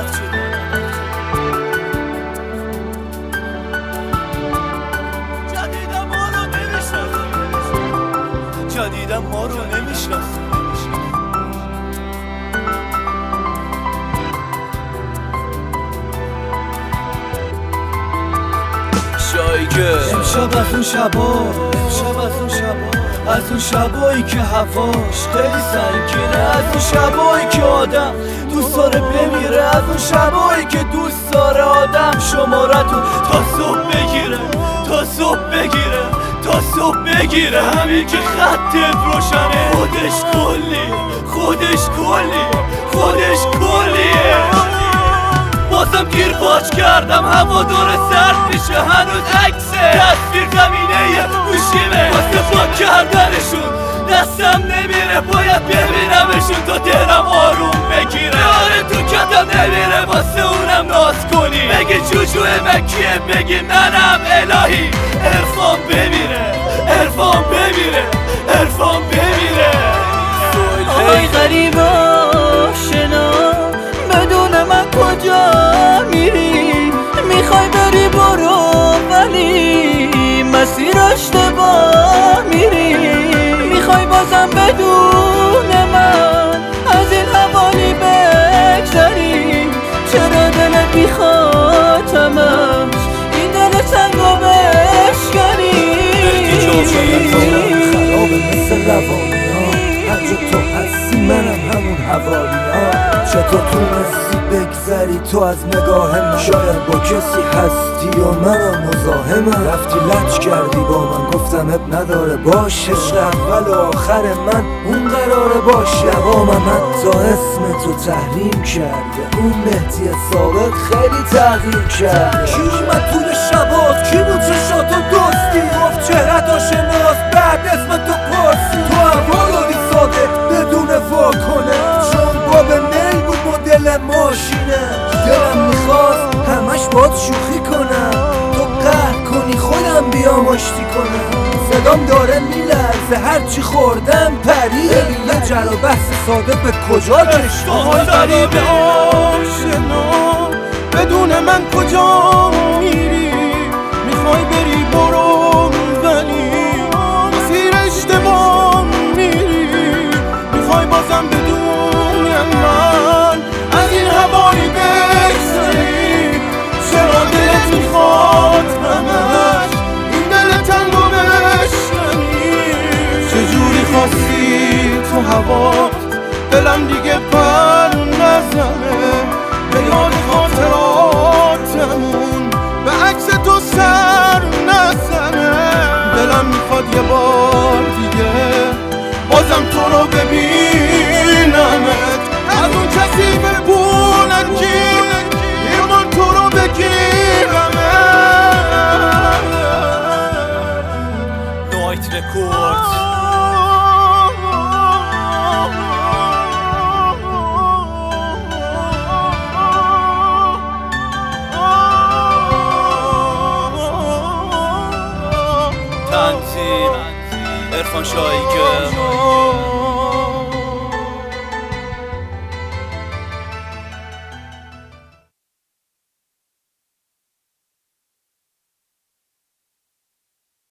جدیدم ما رو نمیشناسه. امشب از اون شبایی که هواش خیلی سنگینه، از اون شبایی که آدم دوست داره بمیره، از اون شبایی که دوست داره آدم شمارتو تا صبح بگیره همین که خطت روشنه. خودش کلیه. بازم گیر پاچ کردم، هوا داره سرد میشه، هنوز عکسه تصویر زمینه گوشیمه. واسه پاک کردنشون دستم نمیره، باید ببینمشون تا دلم آروم بگیره. آره تو کتم نمیره واسه اونم ناز کنی، بگی جوجو مکیه بگی منم الهی. عرفان بمیره. آی غریب آشنا بدون من کجا میری؟ میخوای بری برو ولی مسیر اشتباه میری. میخوای بازم بدون من از این حوالی بگذری؟ چرا دلت میخواد تمامش این دل سنگو بشکنی؟ خرابه مثل روانی ها، هر جا تو هستی منم همون حوالی ها. چطور تونستی بگذری تو از نگاه من؟ شاید با کسی هستی و منم مزاحمم. رفتی لج کردی با من، گفتم اب نداره باشه. عشق اول و آخر من اون قراره باشه. دوامم حتی اسم تو تحریم کرده، اون مهدی سابق خیلی تغییر کرده. کی اومد طول شبات؟ کی بود چشاتو دزدی؟ گفت چهرت آشناست بعد اسم تو پرسی. تو هوا دادی ساده بدون واکنه، چون باب میل بود مدل ماشینه. دلم میخواست همش باد شوخی کنم، تو قهر کنی خودم بیام آشتی کنم. صدام داره میلرزه هرچی خوردم پری. یه جر و بحث ساده به کجا کشت؟ آهای غریب آشنا بدون من کجا میری؟ میخوای بری برو ولی مسیر اشتباه میری. میخوای بازم بدون من از این حوالی بگذری؟ چرا دلت میخواد همش این دل تنگو بشکنی؟ چجوری خواستی تو هوا دلم دیگه پر نزنه؟ به یاد خاطراتمون به عکس تو سر نزنه. دلم میخواد یه بار دیگه بازم تو رو ببینمت، از اون کسی ببونم که یه بار تو رو بگیرمت. نایت رکورد. تنظیم عرفان شایگه.